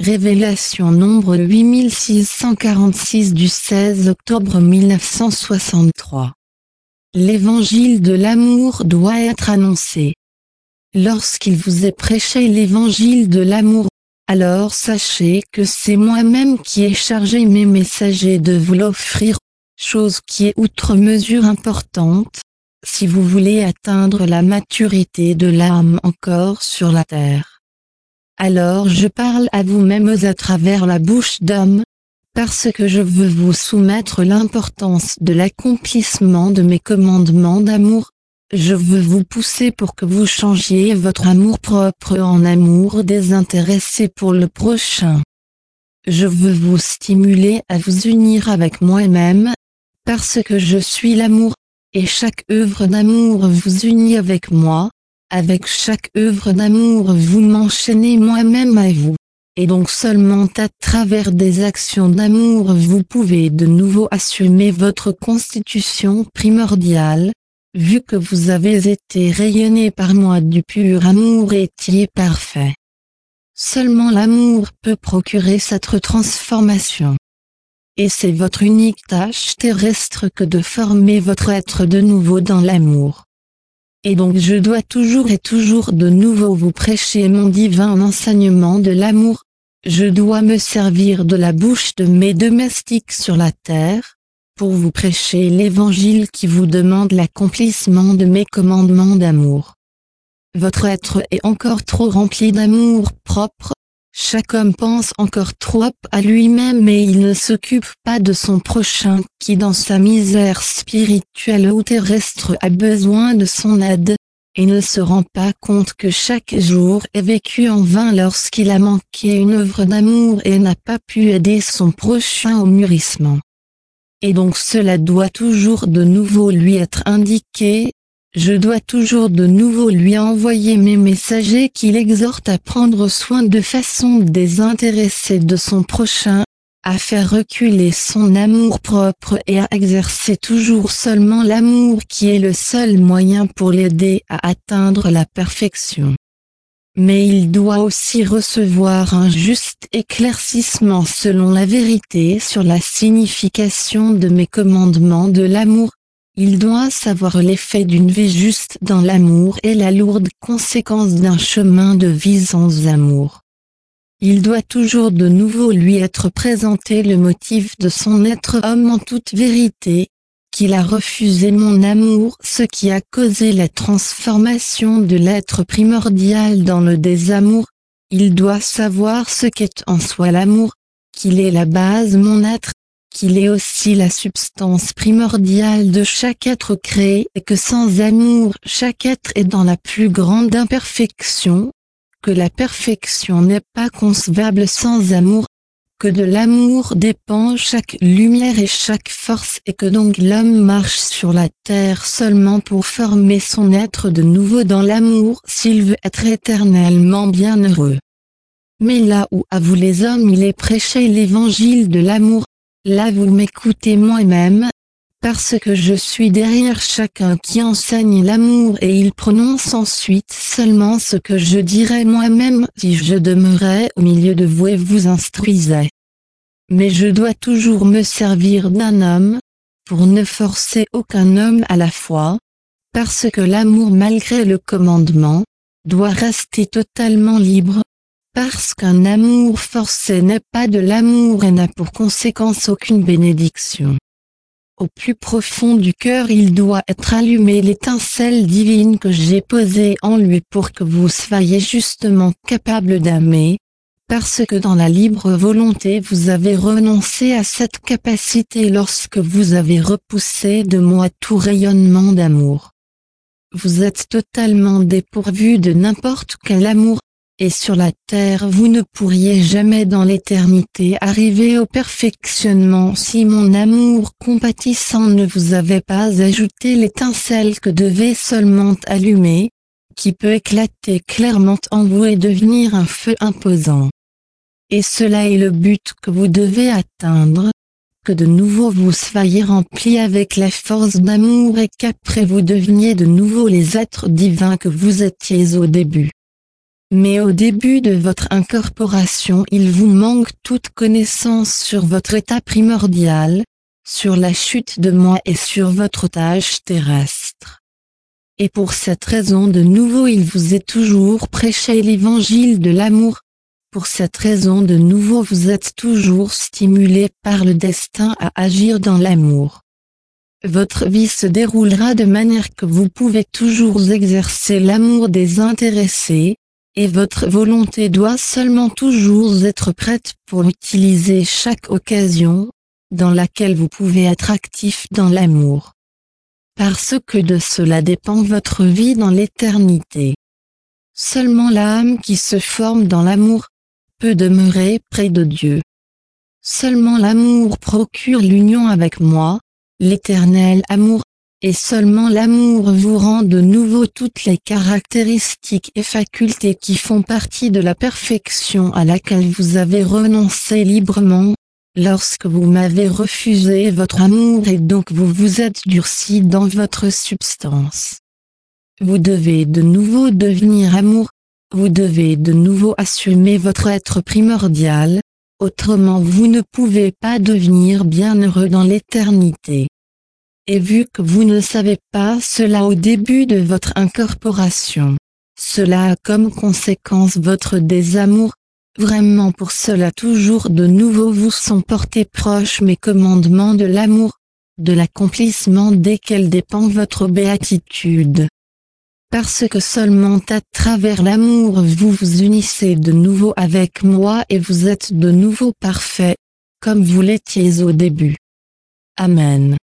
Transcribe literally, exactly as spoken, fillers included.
Révélation nombre huit mille six cent quarante-six du seize octobre mille neuf cent soixante-trois. L'évangile de l'amour doit être annoncé. Lorsqu'il vous est prêché l'évangile de l'amour, alors sachez que c'est moi-même qui ai chargé mes messagers de vous l'offrir, chose qui est outre mesure importante, si vous voulez atteindre la maturité de l'âme encore sur la terre. Alors je parle à vous-mêmes à travers la bouche d'homme, parce que je veux vous soumettre l'importance de l'accomplissement de mes commandements d'amour. Je veux vous pousser pour que vous changiez votre amour propre en amour désintéressé pour le prochain. Je veux vous stimuler à vous unir avec moi-même, parce que je suis l'amour, et chaque œuvre d'amour vous unit avec moi. Avec chaque œuvre d'amour vous m'enchaînez moi-même à vous, et donc seulement à travers des actions d'amour vous pouvez de nouveau assumer votre constitution primordiale, vu que vous avez été rayonné par moi du pur amour et étiez parfait. Seulement l'amour peut procurer cette transformation. Et c'est votre unique tâche terrestre que de former votre être de nouveau dans l'amour. Et donc je dois toujours et toujours de nouveau vous prêcher mon divin enseignement de l'amour. Je dois me servir de la bouche de mes domestiques sur la terre, pour vous prêcher l'évangile qui vous demande l'accomplissement de mes commandements d'amour. Votre être est encore trop rempli d'amour propre. Chaque homme pense encore trop à lui-même et il ne s'occupe pas de son prochain qui dans sa misère spirituelle ou terrestre a besoin de son aide, et ne se rend pas compte que chaque jour est vécu en vain lorsqu'il a manqué une œuvre d'amour et n'a pas pu aider son prochain au mûrissement. Et donc cela doit toujours de nouveau lui être indiqué. Je dois toujours de nouveau lui envoyer mes messagers qui l'exhortent à prendre soin de façon désintéressée de son prochain, à faire reculer son amour propre et à exercer toujours seulement l'amour qui est le seul moyen pour l'aider à atteindre la perfection. Mais il doit aussi recevoir un juste éclaircissement selon la vérité sur la signification de mes commandements de l'amour. Il doit savoir l'effet d'une vie juste dans l'amour et la lourde conséquence d'un chemin de vie sans amour. Il doit toujours de nouveau lui être présenté le motif de son être homme en toute vérité, qu'il a refusé mon amour, ce qui a causé la transformation de l'être primordial dans le désamour. Il doit savoir ce qu'est en soi l'amour, qu'il est la base mon être, qu'il est aussi la substance primordiale de chaque être créé et que sans amour chaque être est dans la plus grande imperfection, que la perfection n'est pas concevable sans amour, que de l'amour dépend chaque lumière et chaque force et que donc l'homme marche sur la terre seulement pour former son être de nouveau dans l'amour s'il veut être éternellement bienheureux. Mais là où à vous les hommes il est prêché l'évangile de l'amour, là vous m'écoutez moi-même, parce que je suis derrière chacun qui enseigne l'amour et il prononce ensuite seulement ce que je dirais moi-même si je demeurais au milieu de vous et vous instruisais. Mais je dois toujours me servir d'un homme, pour ne forcer aucun homme à la foi, parce que l'amour malgré le commandement, doit rester totalement libre. Parce qu'un amour forcé n'est pas de l'amour et n'a pour conséquence aucune bénédiction. Au plus profond du cœur il doit être allumé l'étincelle divine que j'ai posée en lui pour que vous soyez justement capable d'aimer, parce que dans la libre volonté vous avez renoncé à cette capacité lorsque vous avez repoussé de moi tout rayonnement d'amour. Vous êtes totalement dépourvu de n'importe quel amour. Et sur la terre vous ne pourriez jamais dans l'éternité arriver au perfectionnement si mon amour compatissant ne vous avait pas ajouté l'étincelle que devait seulement allumer, qui peut éclater clairement en vous et devenir un feu imposant. Et cela est le but que vous devez atteindre, que de nouveau vous soyez remplis avec la force d'amour et qu'après vous deveniez de nouveau les êtres divins que vous étiez au début. Mais au début de votre incorporation il vous manque toute connaissance sur votre état primordial, sur la chute de moi et sur votre tâche terrestre. Et pour cette raison de nouveau il vous est toujours prêché l'évangile de l'amour. Pour cette raison de nouveau vous êtes toujours stimulé par le destin à agir dans l'amour. Votre vie se déroulera de manière que vous pouvez toujours exercer l'amour désintéressé, et votre volonté doit seulement toujours être prête pour utiliser chaque occasion, dans laquelle vous pouvez être actif dans l'amour. Parce que de cela dépend votre vie dans l'éternité. Seulement l'âme qui se forme dans l'amour peut demeurer près de Dieu. Seulement l'amour procure l'union avec moi, l'éternel amour, et seulement l'amour vous rend de nouveau toutes les caractéristiques et facultés qui font partie de la perfection à laquelle vous avez renoncé librement, lorsque vous m'avez refusé votre amour et donc vous vous êtes durci dans votre substance. Vous devez de nouveau devenir amour, vous devez de nouveau assumer votre être primordial, autrement vous ne pouvez pas devenir bienheureux dans l'éternité. Et vu que vous ne savez pas cela au début de votre incorporation, cela a comme conséquence votre désamour. Vraiment pour cela toujours de nouveau vous sont portés proches mes commandements de l'amour, de l'accomplissement desquels dépend votre béatitude. Parce que seulement à travers l'amour vous vous unissez de nouveau avec moi et vous êtes de nouveau parfait, comme vous l'étiez au début. Amen.